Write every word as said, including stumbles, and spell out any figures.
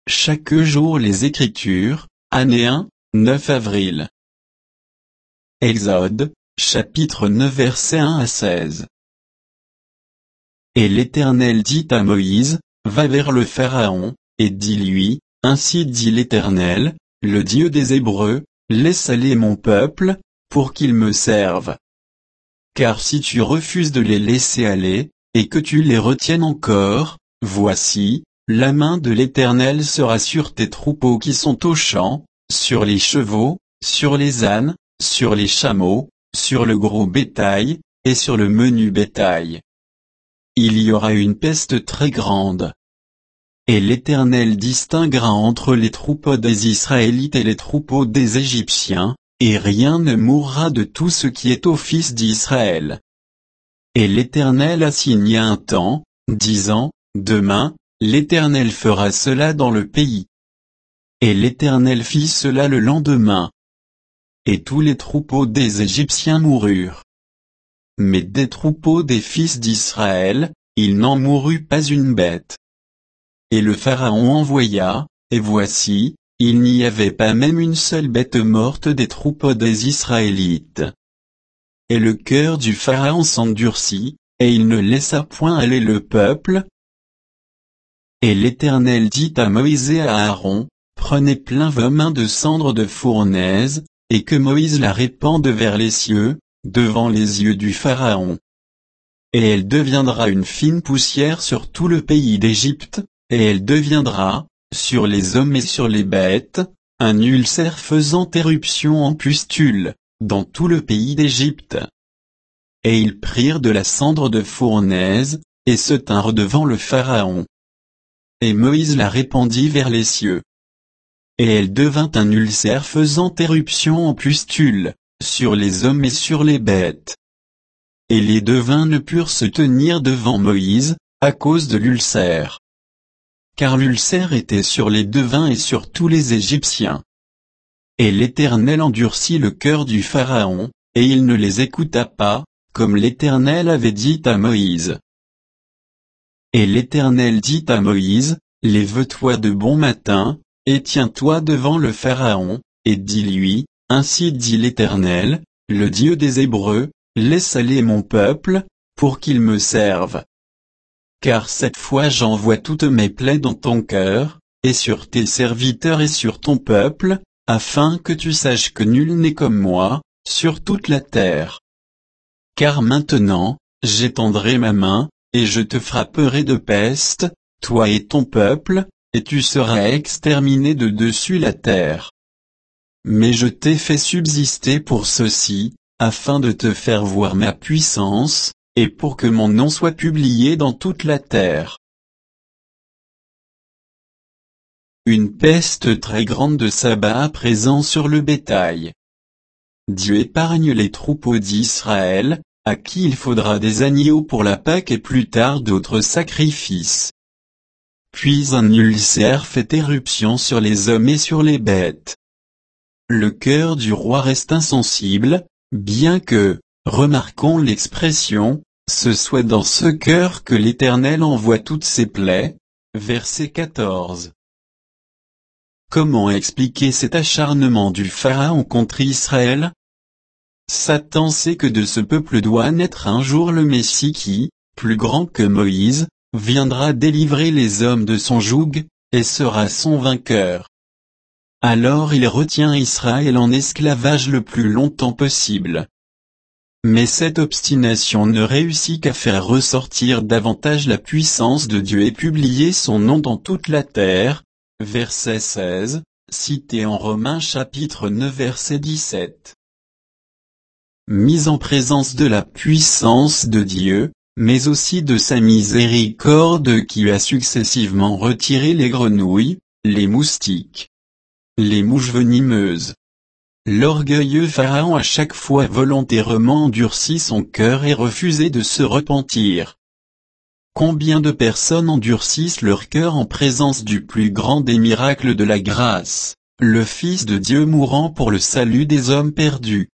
chaque jour les Écritures, année un, neuf avril. Exode, chapitre neuf versets un à seize. Et l'Éternel dit à Moïse, va vers le Pharaon, et dis-lui, ainsi dit l'Éternel, le Dieu des Hébreux, laisse aller mon peuple, pour qu'ils me servent. Car si tu refuses de les laisser aller, et que tu les retiennes encore, voici, la main de l'Éternel sera sur tes troupeaux qui sont aux champs, sur les chevaux, sur les ânes, sur les chameaux, sur le gros bétail, et sur le menu bétail. Il y aura une peste très grande. Et l'Éternel distinguera entre les troupeaux des Israélites et les troupeaux des Égyptiens, et rien ne mourra de tout ce qui est aux fils d'Israël. Et l'Éternel assigna un temps, disant, demain, l'Éternel fera cela dans le pays. Et l'Éternel fit cela le lendemain. Et tous les troupeaux des Égyptiens moururent. Mais des troupeaux des fils d'Israël, il n'en mourut pas une bête. Et le Pharaon envoya, et voici, il n'y avait pas même une seule bête morte des troupeaux des Israélites. Et le cœur du Pharaon s'endurcit, et il ne laissa point aller le peuple. Et l'Éternel dit à Moïse et à Aaron, prenez plein vos mains de cendre de fournaise, et que Moïse la répande vers les cieux, devant les yeux du Pharaon. Et elle deviendra une fine poussière sur tout le pays d'Égypte, et elle deviendra, sur les hommes et sur les bêtes, un ulcère faisant éruption en pustule, dans tout le pays d'Égypte. Et ils prirent de la cendre de fournaise, et se tinrent devant le Pharaon. Et Moïse la répandit vers les cieux. Et elle devint un ulcère faisant éruption en pustule, sur les hommes et sur les bêtes. Et les devins ne purent se tenir devant Moïse, à cause de l'ulcère. Car l'ulcère était sur les devins et sur tous les Égyptiens. Et l'Éternel endurcit le cœur du Pharaon, et il ne les écouta pas, comme l'Éternel avait dit à Moïse. Et l'Éternel dit à Moïse, lève-toi de bon matin, et tiens-toi devant le Pharaon, et dis-lui, ainsi dit l'Éternel, le Dieu des Hébreux, laisse aller mon peuple, pour qu'il me serve. Car cette fois j'envoie toutes mes plaies dans ton cœur, et sur tes serviteurs et sur ton peuple, afin que tu saches que nul n'est comme moi, sur toute la terre. Car maintenant, j'étendrai ma main, et je te frapperai de peste, toi et ton peuple, et tu seras exterminé de dessus la terre. Mais je t'ai fait subsister pour ceci, afin de te faire voir ma puissance, et pour que mon nom soit publié dans toute la terre. Une peste très grande de sabbat à présent sur le bétail. Dieu épargne les troupeaux d'Israël, à qui il faudra des agneaux pour la Pâque et plus tard d'autres sacrifices. Puis un ulcère fait éruption sur les hommes et sur les bêtes. Le cœur du roi reste insensible, bien que, remarquons l'expression, ce soit dans ce cœur que l'Éternel envoie toutes ses plaies. Verset quatorze. Comment expliquer cet acharnement du Pharaon contre Israël? Satan sait que de ce peuple doit naître un jour le Messie qui, plus grand que Moïse, viendra délivrer les hommes de son joug, et sera son vainqueur. Alors il retient Israël en esclavage le plus longtemps possible. Mais cette obstination ne réussit qu'à faire ressortir davantage la puissance de Dieu et publier son nom dans toute la terre. Verset seize, cité en Romains chapitre neuf verset dix-sept. Mise en présence de la puissance de Dieu, mais aussi de sa miséricorde qui a successivement retiré les grenouilles, les moustiques, les mouches venimeuses. L'orgueilleux Pharaon a chaque fois volontairement endurci son cœur et refusé de se repentir. Combien de personnes endurcissent leur cœur en présence du plus grand des miracles de la grâce, le Fils de Dieu mourant pour le salut des hommes perdus.